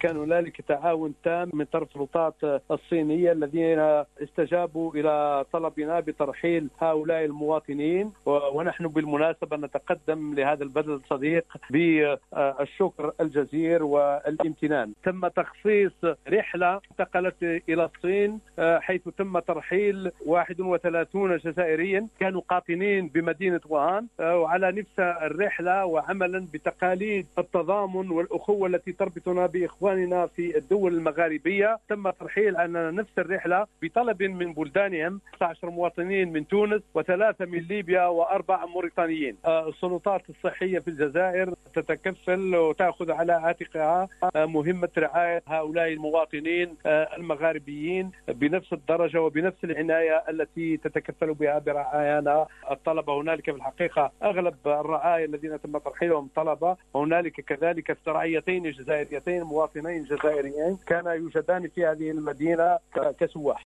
كان هنالك تعاون تام من طرف السلطات الصينية الذين استجابوا إلى طلبنا بترحيل هؤلاء المواطنين، ونحن بالمناسبة نتقدم لهذا البلد الصديق بالشكر الجزير والامتنان. تم تخصيص رحلة انتقلت إلى الصين حيث تم ترحيل 31 جزائريا كانوا قاطنين بمدينة ووهان، وعلى نفس الرحلة وعملا بتقاليد التضامن والأخوة التي تربطنا بإخواننا في الدول المغاربية، تم ترحيل على نفس الرحلة بطلب من بلدانهم 19 مواطنين من تونس و3 من ليبيا و4 موريتانيين. السلطات الصحية في الجزائر تتكفل وتأخذ على عاتقها مهمة رعاية هؤلاء المواطنين المغاربيين بنفس الدرجة وبنفس العناية التي تتكفل بها برعايانا الطلبة. هنالك في الحقيقة أغلب الرعايا الذين تم ترحيلهم طلبة، هنالك كذلك رعايتين جزائريتين مواطنين جزائريين كان يوجدان في هذه المدينة كسواح.